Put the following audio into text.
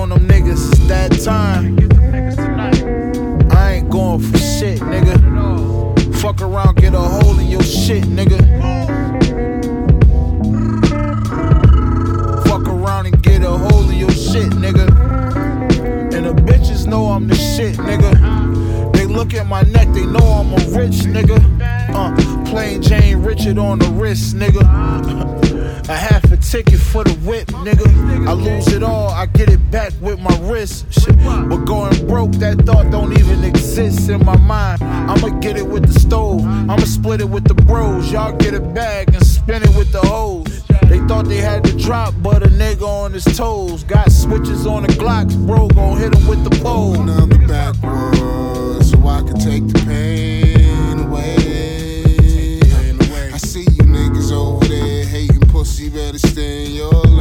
on them niggas, it's that time. I ain't going for shit, nigga. Fuck around, get a hole in your shit, nigga. Fuck around and get a hole in your shit, nigga. And the bitches know I'm the shit, nigga. They look at my neck, they know I'm a rich nigga. Plain Jane Richard on the wrist, nigga. A half a ticket for the whip, nigga. I lose it all, I get it back with my wrist. Shit. But going broke, that thought don't even exist in my mind. I'ma get it with the stove, I'ma split it with the bros. Y'all get a bag and spin it with the hoes. They thought they had to drop, but a nigga on his toes. Got switches on the Glocks, bro, gon' hit him with the pole. Another backwards, so I can take the pain away. I see you niggas over there hating pussy, better stay in your lane.